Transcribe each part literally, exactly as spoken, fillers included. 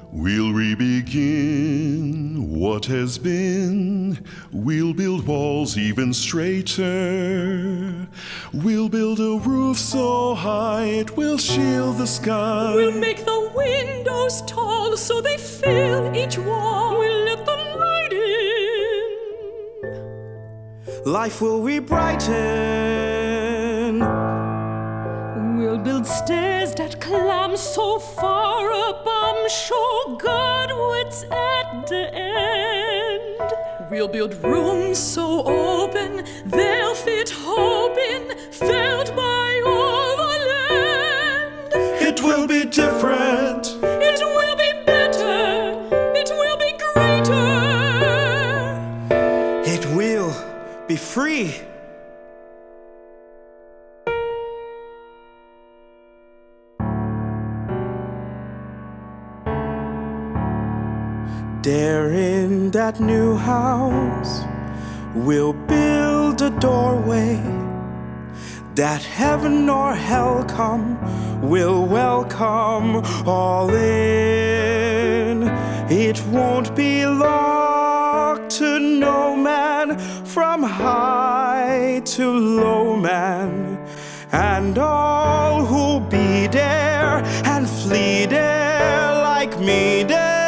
We'll re-begin what has been. We'll build walls even straighter. We'll build a roof so high it will shield the sky. We'll make the windows tall so they fill each wall. We'll let the light in. Life will be brightened. We'll build stairs that climb so far up, I'm sure God waits at the end. We'll build rooms so open, they'll fit hope in, felt by all the land. It will be different. It will be better. It will be greater. It will be free. There in that new house, we'll build a doorway that heaven or hell come, will welcome all in. It won't be locked to no man, from high to low man, and all who'll be there and flee there like me there.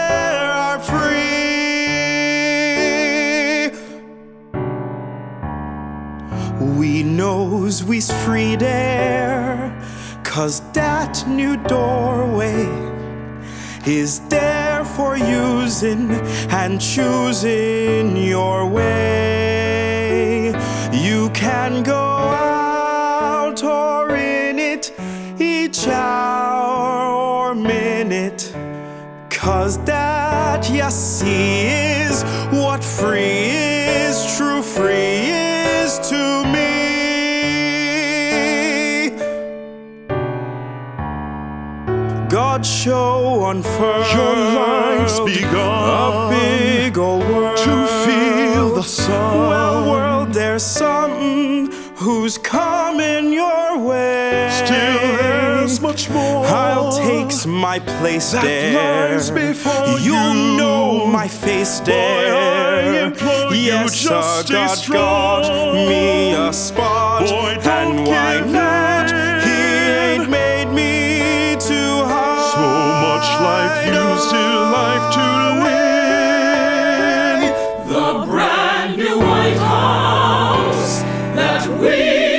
We knows we's free there, 'cause that new doorway is there for using and choosing your way. You can go out or in it each hour or minute, 'cause that, you see, is what free is, true free is to me. God show unfurled Your life's begun a big old world to feel the sun. Well, world, there's something who's coming your way. Still there's much more. I'll take my place that there. lies before You'll you. know my face there. Boy, I implore yes, you, just sir, stay God strong. got me a spot. Boy, don't and why give not? in. He ain't made me too high. So much life you still like to win. The brand new White House that we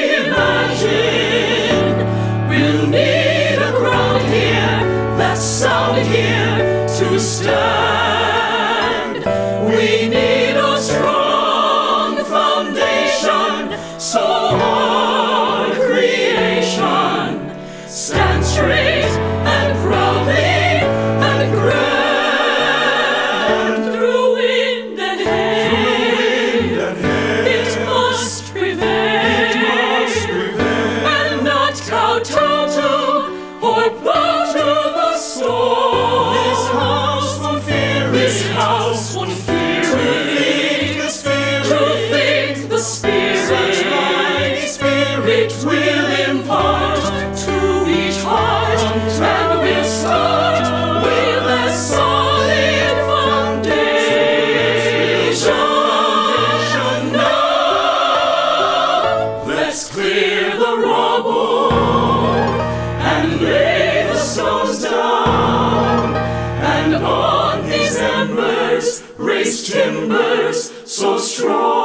imagine will need a ground here, that's solid here to stand. We need a strong foundation so all creation stands straight and proudly and grand. Through wind and hail, it must prevail, and not kowtow to or bow to the storm. This house won't fear it. This house won't fear it. To think the Spirit, such mighty Spirit will impart to each heart, and we'll start with a solid foundation. Now, let's clear the rubble and lay the stones down, and on these embers raise timbers so strong.